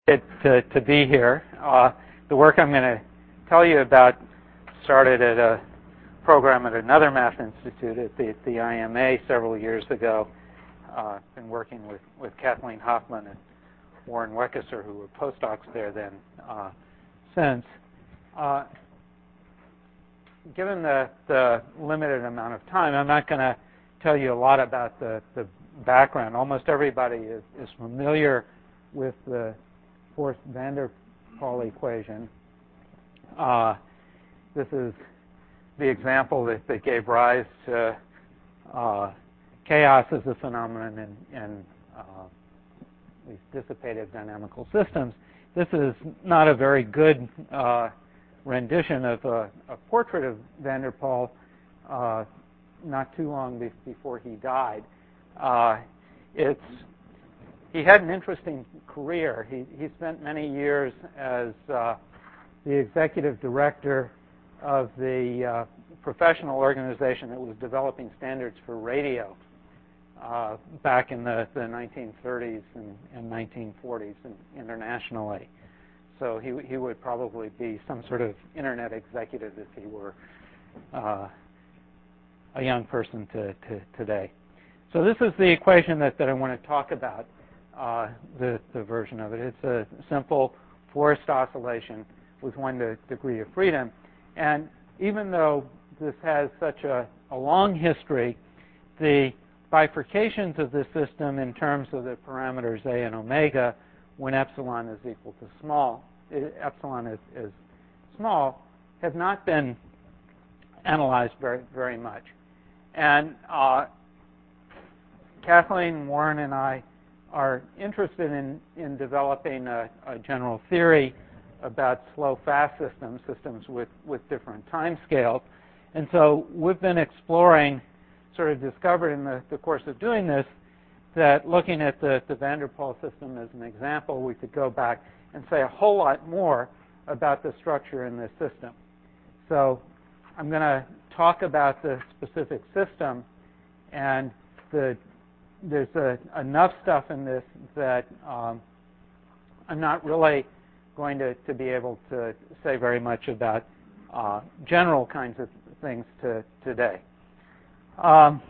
To be here. The work I'm going to tell you about started at a program at another math institute at the IMA several years ago. Been working with Kathleen Hoffman and Warren Weckesser, who were postdocs there then since. Given the limited amount of time, I'm not going to tell you a lot about the background. Almost everybody is familiar with the forced van der Pol equation. This is the example that gave rise to chaos as a phenomenon in these dissipative dynamical systems. This is not a very good rendition of a portrait of van der Pol not too long before he died. He had an interesting career. He spent many years as the executive director of the professional organization that was developing standards for radio back in the 1930s and 1940s internationally. So he would probably be some sort of internet executive if he were a young person today. So this is the equation that I want to talk about. The version of it. It's a simple forced oscillation with 1 degree of freedom. And even though this has such a long history, the bifurcations of this system in terms of the parameters a and omega when epsilon is equal to epsilon is small, have not been analyzed very much. And Kathleen, Warren, and I are interested in developing a general theory about slow-fast systems with different time scales. And so we've been exploring, sort of discovered in the course of doing this, that looking at the van der Pol system as an example, we could go back and say a whole lot more about the structure in this system. So I'm going to talk about the specific system, and there's enough stuff in this that I'm not really going to be able to say very much about general kinds of things today. So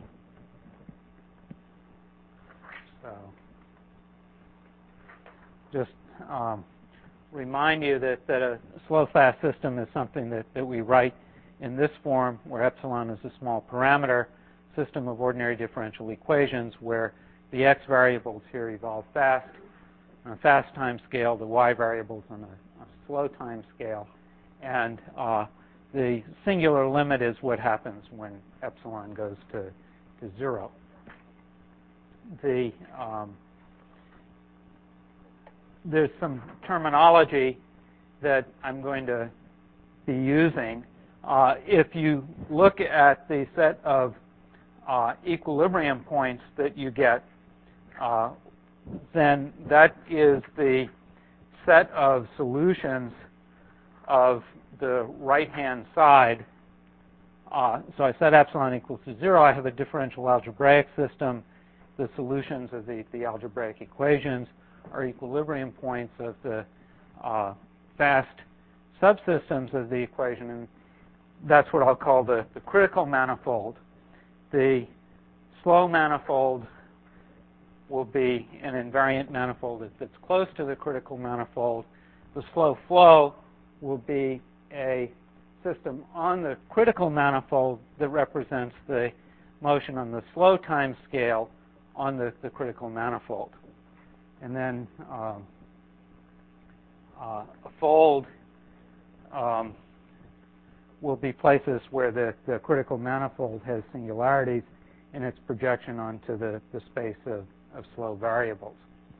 just remind you that a slow-fast system is something that we write in this form, where epsilon is a small parameter, system of ordinary differential equations where the x variables here evolve fast on a fast time scale, the y variables on a slow time scale, and the singular limit is what happens when epsilon goes to 0. There's some terminology that I'm going to be using. If you look at the set of equilibrium points that you get, then that is the set of solutions of the right-hand side. So I set epsilon equals to 0. I have a differential algebraic system. The solutions of the algebraic equations are equilibrium points of the fast subsystems of the equation, and that's what I'll call the critical manifold. The slow manifold will be an invariant manifold that's close to the critical manifold. The slow flow will be a system on the critical manifold that represents the motion on the slow time scale on the critical manifold. And then a fold will be places where the critical manifold has singularities in its projection onto the space of slow variables.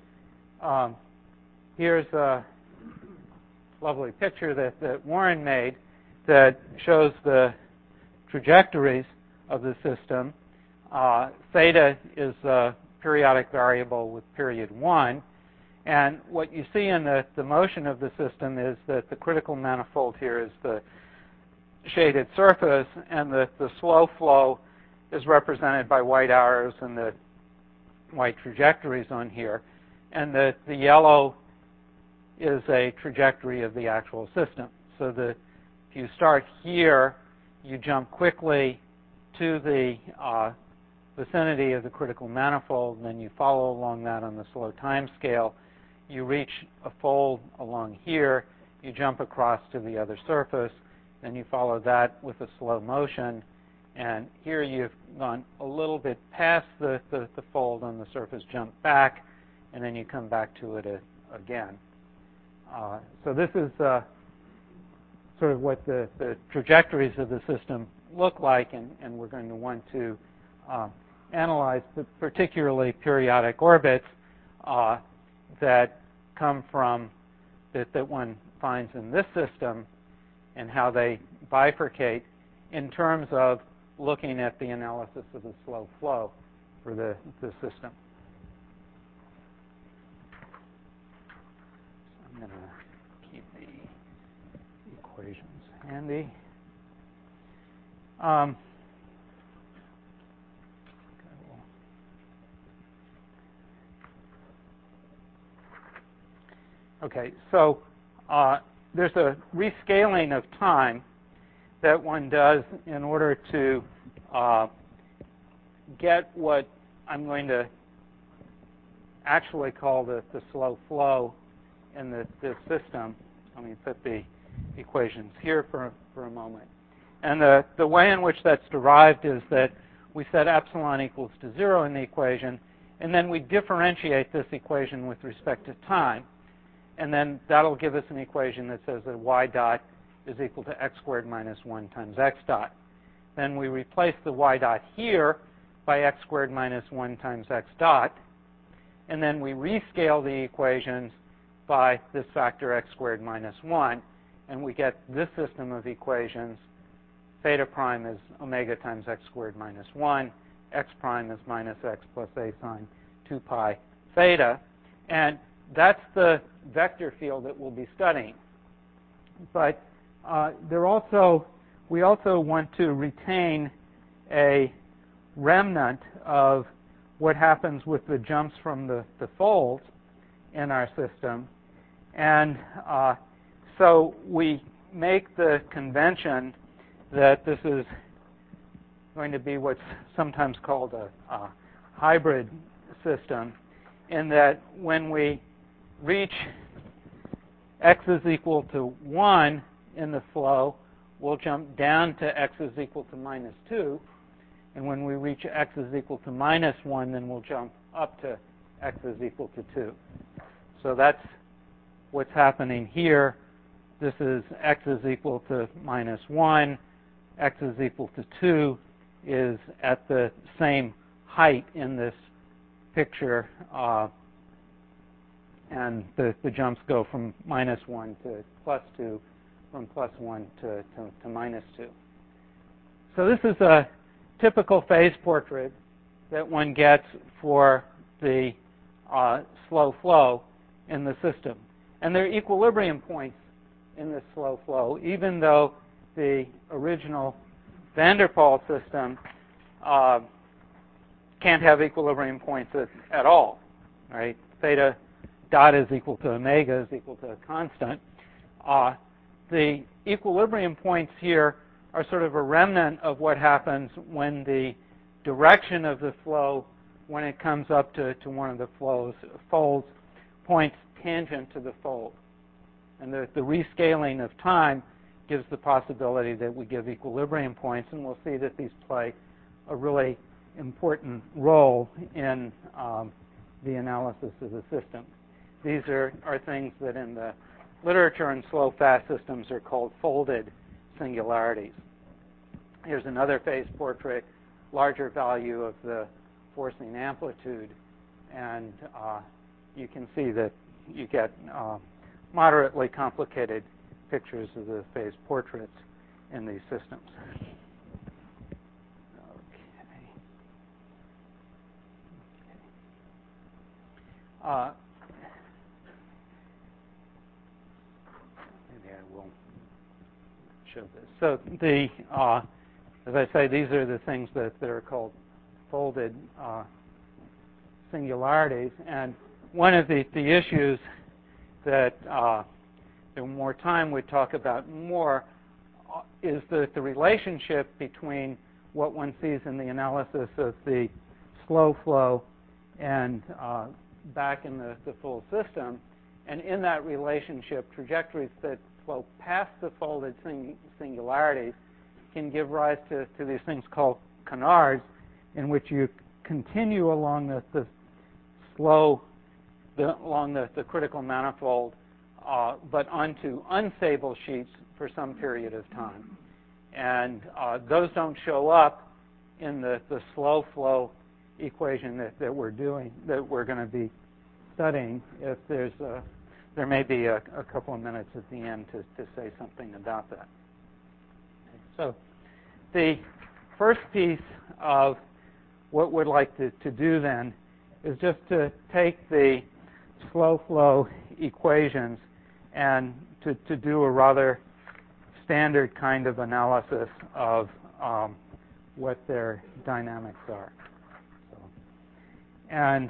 Here's a lovely picture that Warren made that shows the trajectories of the system. Theta is a periodic variable with period 1. And what you see in the motion of the system is that the critical manifold here is the shaded surface, and the slow flow is represented by white arrows and the white trajectories on here. And the yellow is a trajectory of the actual system. So if you start here, you jump quickly to the vicinity of the critical manifold, and then you follow along that on the slow time scale. You reach a fold along here, you jump across to the other surface, then you follow that with a slow motion, and here you've gone a little bit past the fold on the surface, jump back, and then you come back to it again. So this is sort of what the trajectories of the system look like, and we're going to want to analyze particularly periodic orbits that come from, that one finds in this system, and how they bifurcate in terms of looking at the analysis of the slow flow for the system. I'm going to keep the equations handy. Okay, so there's a rescaling of time that one does in order to get what I'm going to actually call the slow flow in this system. Let me put the equations here for a moment. And the way in which that's derived is that we set epsilon equals to 0 in the equation, and then we differentiate this equation with respect to time. And then that'll give us an equation that says that y dot is equal to x squared minus 1 times x dot. Then we replace the y dot here by x squared minus 1 times x dot. And then we rescale the equations by this factor x squared minus 1. And we get this system of equations. Theta prime is omega times x squared minus 1. X prime is minus x plus a sine 2 pi theta. And that's the vector field that we'll be studying. But we also want to retain a remnant of what happens with the jumps from the folds in our system. And so we make the convention that this is going to be what's sometimes called a hybrid system, in that when we reach x is equal to 1 in the flow, we'll jump down to x is equal to minus 2. And when we reach x is equal to minus 1, then we'll jump up to x is equal to 2. So that's what's happening here. This is x is equal to minus 1. X is equal to 2 is at the same height in this picture. And the jumps go from minus 1 to plus 2, from plus 1 to minus 2. So this is a typical phase portrait that one gets for the slow flow in the system. And there are equilibrium points in this slow flow, even though the original van der Pol system can't have equilibrium points at all. Right? Theta dot is equal to omega is equal to a constant. The equilibrium points here are sort of a remnant of what happens when the direction of the flow, when it comes up to one of the folds, points tangent to the fold. And the rescaling of time gives the possibility that we give equilibrium points, and we'll see that these play a really important role in the analysis of the system. These are things that in the literature in slow-fast systems are called folded singularities. Here's another phase portrait, larger value of the forcing amplitude, and you can see that you get moderately complicated pictures of the phase portraits in these systems. Maybe I will show this. So as I say, these are the things that are called folded singularities. And one of the issues that in more time we'd talk about more is the relationship between what one sees in the analysis of the slow flow and back in the full system. And in that relationship, trajectories that flow past the folded singularities can give rise to these things called canards, in which you continue along the critical manifold, but onto unstable sheets for some period of time. And those don't show up in the slow flow equation that we're going to be studying. If there may be a couple of minutes at the end to say something about that. So the first piece of what we'd like to do then is just to take the slow flow equations and to do a rather standard kind of analysis of what their dynamics are. And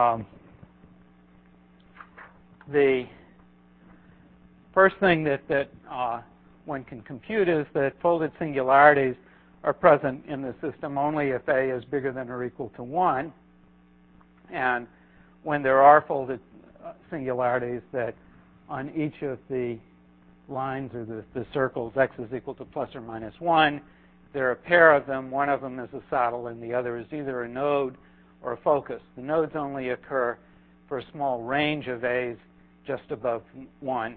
the first thing that one can compute is that folded singularities are present in the system only if A is bigger than or equal to 1. And when there are folded singularities that on each of the lines or the circles x is equal to plus or minus 1, there are a pair of them. One of them is a saddle and the other is either a node or a focus. The nodes only occur for a small range of A's just above 1.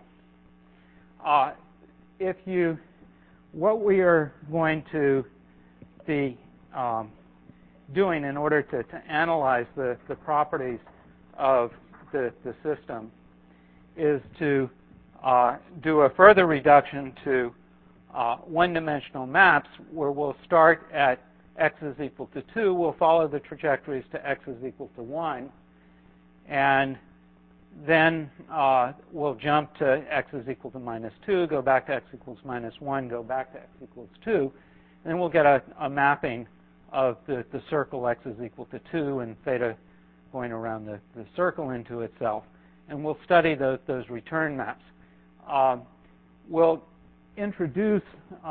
What we are going to be doing in order to analyze the properties of the system is to do a further reduction to one-dimensional maps where we'll start at x is equal to 2. We'll follow the trajectories to x is equal to 1. And then we'll jump to x is equal to minus 2, go back to x equals minus 1, go back to x equals 2. And then we'll get a mapping of the circle x is equal to 2 and theta going around the circle into itself. And we'll study those return maps. We'll introduce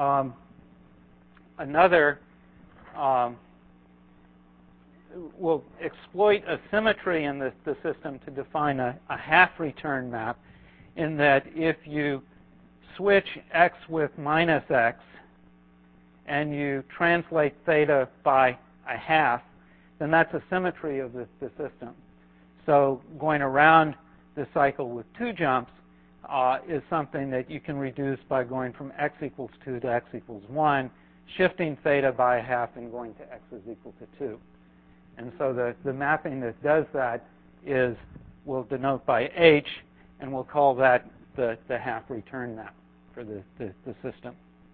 we'll exploit a symmetry in the system to define a half return map, in that if you switch x with minus x and you translate theta by a half, then that's a symmetry of the system. So going around the cycle with 2 jumps is something that you can reduce by going from x equals 2 to x equals 1, shifting theta by a half and going to x is equal to 2. And so the mapping that does that we'll denote by h, and we'll call that the half return map for the system.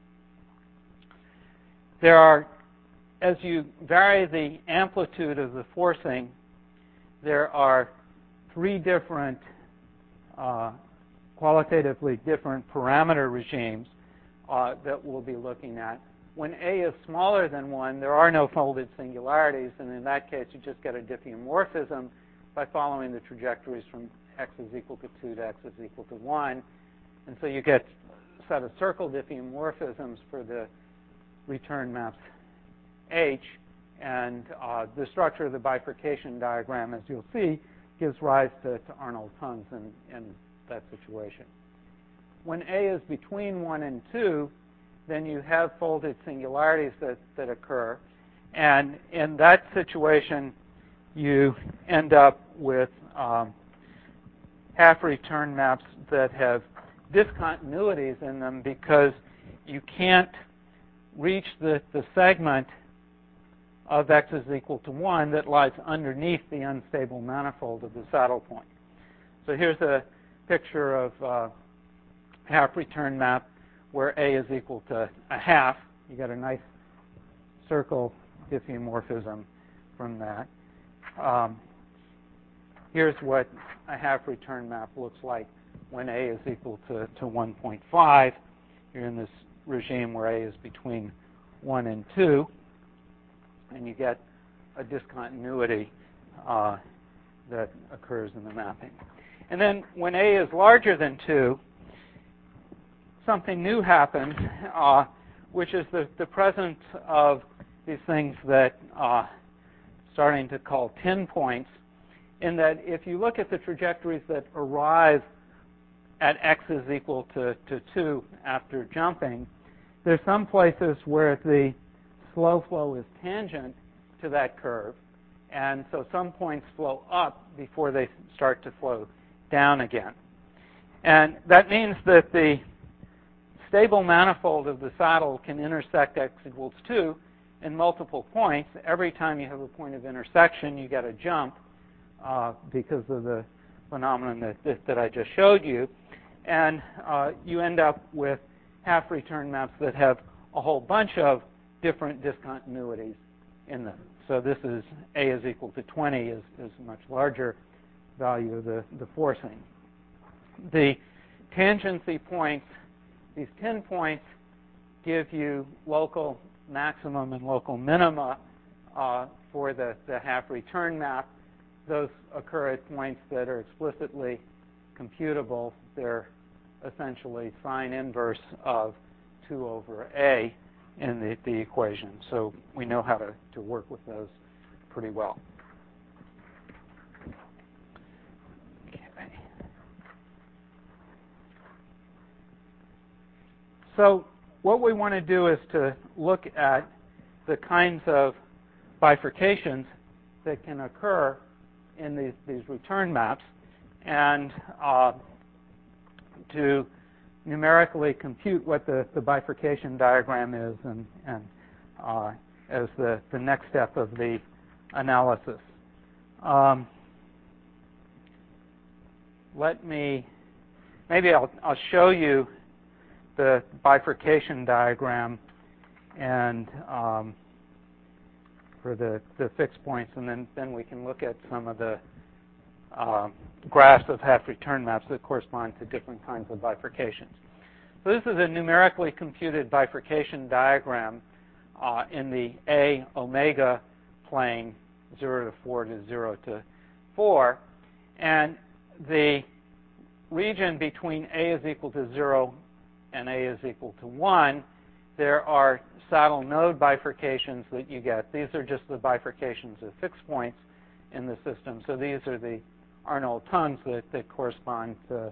There are, as you vary the amplitude of the forcing, there are 3 different qualitatively different parameter regimes that we'll be looking at. When A is smaller than 1, there are no folded singularities, and in that case, you just get a diffeomorphism by following the trajectories from x is equal to 2 to x is equal to 1. And so you get a set of circle diffeomorphisms for the return maps H, and the structure of the bifurcation diagram, as you'll see, gives rise to Arnold tongues in that situation. When A is between 1 and 2, then you have folded singularities that occur. And in that situation, you end up with half return maps that have discontinuities in them because you can't reach the segment of x is equal to 1 that lies underneath the unstable manifold of the saddle point. So here's a picture of half return map where A is equal to a half. You get a nice circle diffeomorphism from that. Here's what a half return map looks like when A is equal to 1.5. You're in this regime where A is between 1 and 2, and you get a discontinuity that occurs in the mapping. And then when A is larger than 2, something new happens, which is the presence of these things that starting to call 10 points, in that if you look at the trajectories that arrive at x is equal to 2 after jumping, there's some places where the slow flow is tangent to that curve, and so some points flow up before they start to flow down again. And that means that the stable manifold of the saddle can intersect x equals 2 in multiple points. Every time you have a point of intersection, you get a jump because of the phenomenon that I just showed you. And you end up with half-return maps that have a whole bunch of different discontinuities in them. So this is A is equal to 20 is a much larger value of the forcing. The tangency points, these 10 points, give you local maximum and local minima for the half-return map. Those occur at points that are explicitly computable. They're essentially sine inverse of 2 over A in the equation. So we know how to work with those pretty well. Okay. So what we want to do is to look at the kinds of bifurcations that can occur in these return maps, and to numerically compute what the bifurcation diagram is, and as the next step of the analysis. Maybe I'll show you the bifurcation diagram and for the fixed points, and then we can look at some of the graphs of half-return maps that correspond to different kinds of bifurcations. So this is a numerically computed bifurcation diagram in the A omega plane, 0 to 4 to 0 to 4. And the region between A is equal to 0 and A is equal to 1, there are saddle node bifurcations that you get. These are just the bifurcations of fixed points in the system. So these are the Arnold tons that correspond to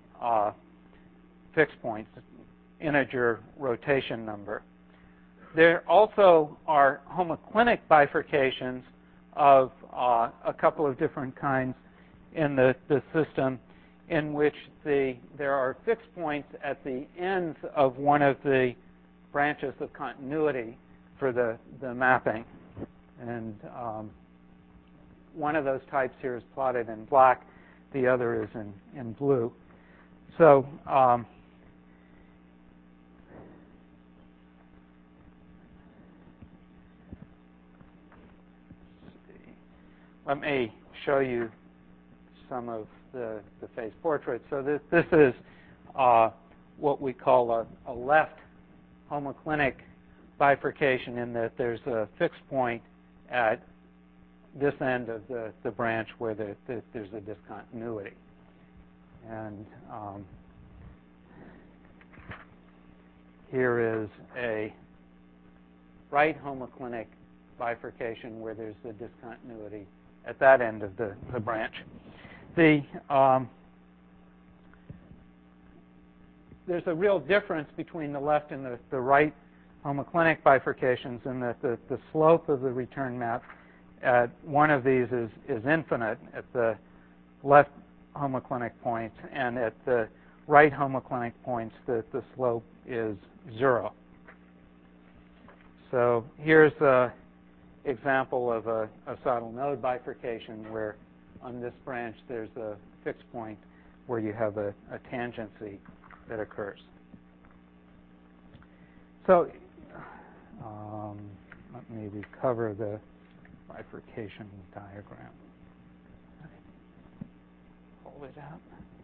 fixed points, integer rotation number. There also are homoclinic bifurcations of a couple of different kinds in the system, in which there are fixed points at the ends of one of the branches of continuity for the mapping. And one of those types here is plotted in black. The other is in blue. So let me show you some of the phase portraits. So this is what we call a left homoclinic bifurcation, in that there's a fixed point at this end of the branch where there's a discontinuity. And here is a right homoclinic bifurcation where there's the discontinuity at that end of the branch. There's a real difference between the left and the right homoclinic bifurcations, in that the slope of the return map at one of these is infinite at the left homoclinic point, and at the right homoclinic points the slope is 0. So here's an example of a saddle node bifurcation where on this branch there's a fixed point where you have a tangency that occurs. So let me recover the bifurcation diagram. Hold it up.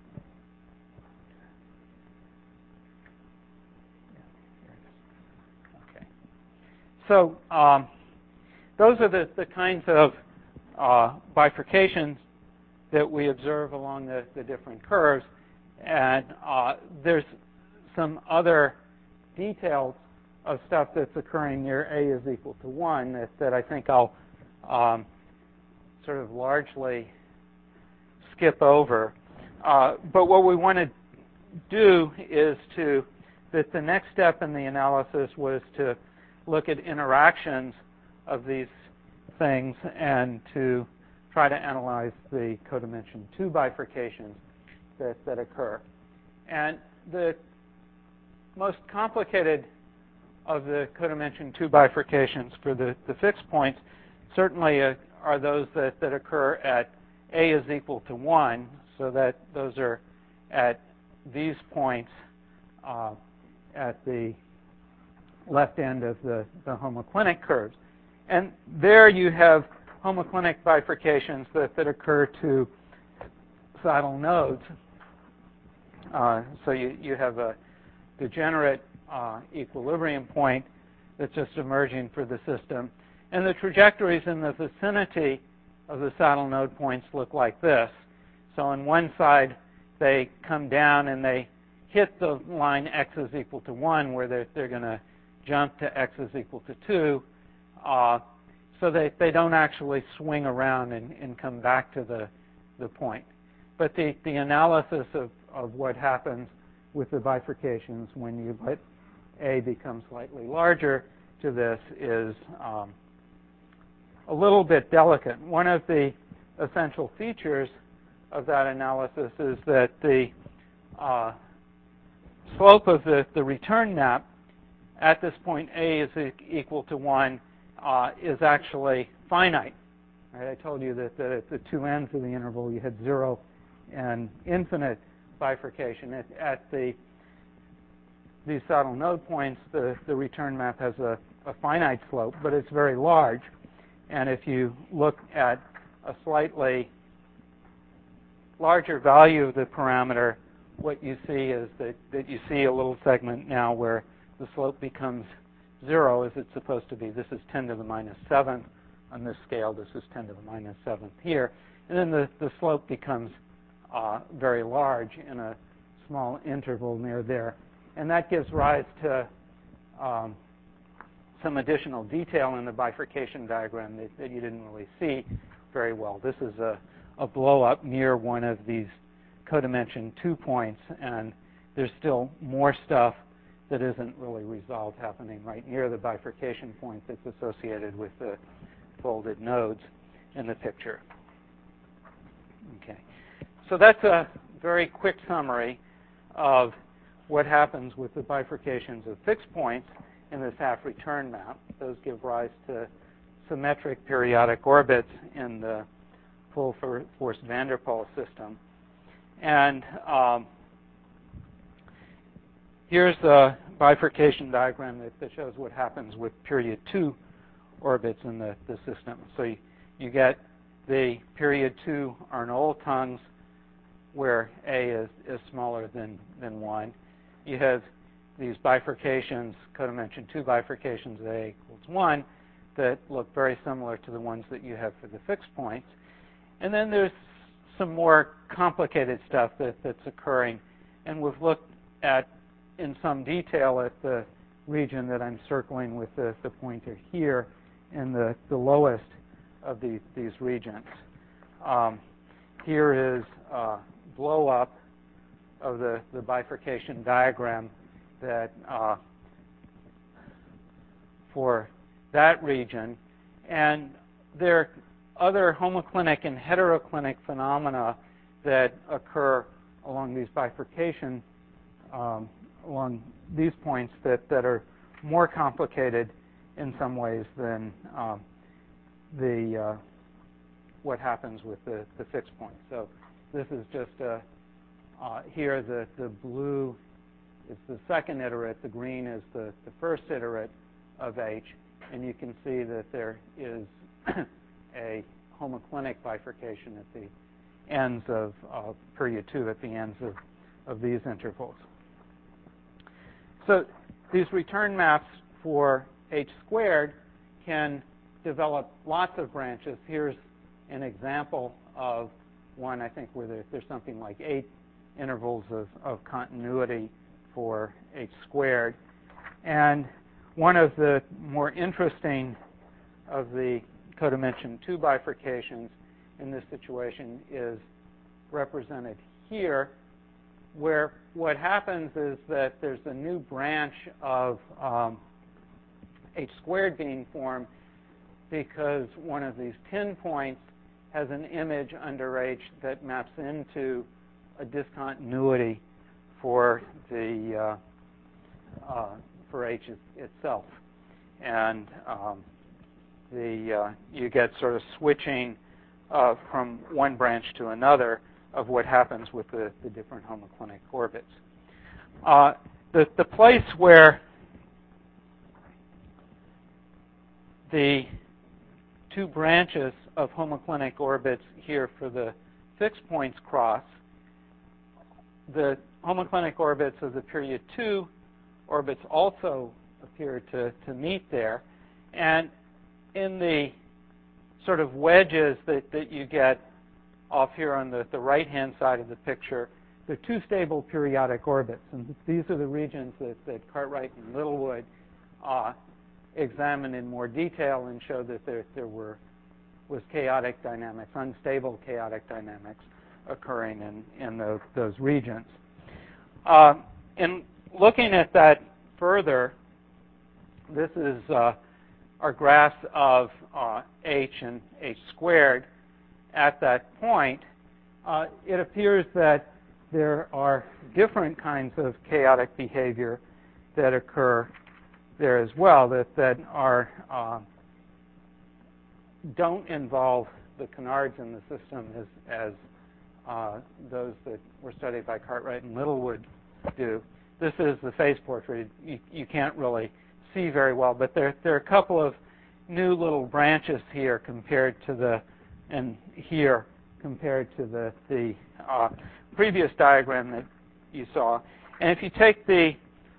Okay. So those are the kinds of bifurcations that we observe along the different curves. And there's some other details of stuff that's occurring near a is equal to 1 that I think I'll sort of largely skip over. But what we want to do is that the next step in the analysis was to look at interactions of these things and to try to analyze the codimension 2 bifurcations that occur. And the most complicated of the codimension 2 bifurcations for the fixed points certainly are those that occur at a is equal to 1, so that those are at these points at the left end of the homoclinic curves. And there you have homoclinic bifurcations that occur to saddle nodes. So you have a degenerate equilibrium point that's just emerging for the system. And the trajectories in the vicinity of the saddle node points look like this. So on one side, they come down and they hit the line x is equal to 1, where they're going to jump to x is equal to 2. So they don't actually swing around and come back to the point. But the analysis of what happens with the bifurcations when you let a become slightly larger to this is a little bit delicate. One of the essential features of that analysis is that the slope of the return map at this point a is equal to 1 is actually finite. Right? I told you that at the two ends of the interval you had 0 and infinite bifurcation. At these saddle node points, the return map has a finite slope, but it's very large. And if you look at a slightly larger value of the parameter, what you see is that you see a little segment now where the slope becomes 0 as it's supposed to be. This is 10 to the minus 7th on this scale. This is 10 to the minus 7th here. And then the slope becomes very large in a small interval near there. And that gives rise to some additional detail in the bifurcation diagram that you didn't really see very well. This is a blow up near one of these codimension 2 points, and there's still more stuff that isn't really resolved happening right near the bifurcation point that's associated with the folded nodes in the picture. Okay, so that's a very quick summary of what happens with the bifurcations of fixed points in this half return map. Those give rise to symmetric periodic orbits in the full force van der Pol system. And here's a bifurcation diagram that shows what happens with period 2 orbits in the system. So you get the period 2 Arnold tongues where A is smaller than 1. You have these bifurcations, codimension 2 bifurcations at A equals 1, that look very similar to the ones that you have for the fixed points. And then there's some more complicated stuff that's occurring. And we've looked at, in some detail, at the region that I'm circling with the pointer here in the lowest of these regions. Here is a blow-up of the bifurcation diagram that for that region. And there are other homoclinic and heteroclinic phenomena that occur along these bifurcation, along these points that are more complicated in some ways than what happens with the fixed point. So this is just here the blue is the second iterate, the green is the first iterate of H, and you can see that there is a homoclinic bifurcation at the ends of period 2, at the ends of these intervals. So these return maps for H squared can develop lots of branches. Here's an example of one, I think, where there's something like 8 intervals of continuity for h squared. And one of the more interesting of the codimension 2 bifurcations in this situation is represented here, where what happens is that there's a new branch of h squared being formed because one of these 10 points has an image under h that maps into a discontinuity for the for h itself, and you get sort of switching from one branch to another of what happens with the different homoclinic orbits. The place where the 2 branches of homoclinic orbits here for the fixed points cross, the homoclinic orbits of the period 2 orbits also appear to meet there. And in the sort of wedges that you get off here on the right-hand side of the picture, there are 2 stable periodic orbits. And these are the regions that Cartwright and Littlewood examined in more detail and showed that there was chaotic dynamics, unstable chaotic dynamics occurring in those regions. In looking at that further, this is our graphs of h and h squared at that point. It appears that there are different kinds of chaotic behavior that occur there as well that are don't involve the canards in the system as those that were studied by Cartwright and Littlewood do. This is the phase portrait. You can't really see very well, but there are a couple of new little branches here compared to the previous diagram that you saw. And if you take the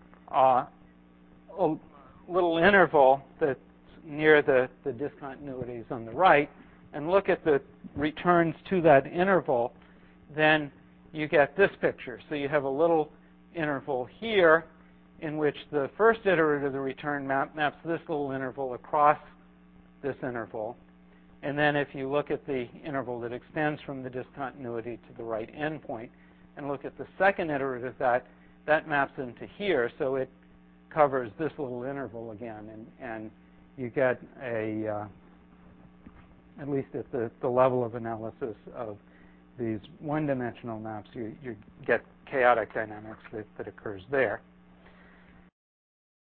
little interval that's near the discontinuities on the right and look at the returns to that interval, then you get this picture. So you have a little interval here in which the first iterative of the return maps this little interval across this interval. And then if you look at the interval that extends from the discontinuity to the right endpoint and look at the second iterative, that maps into here. So it covers this little interval again. And you get at least at the level of analysis of these one-dimensional maps, you get chaotic dynamics that occurs there.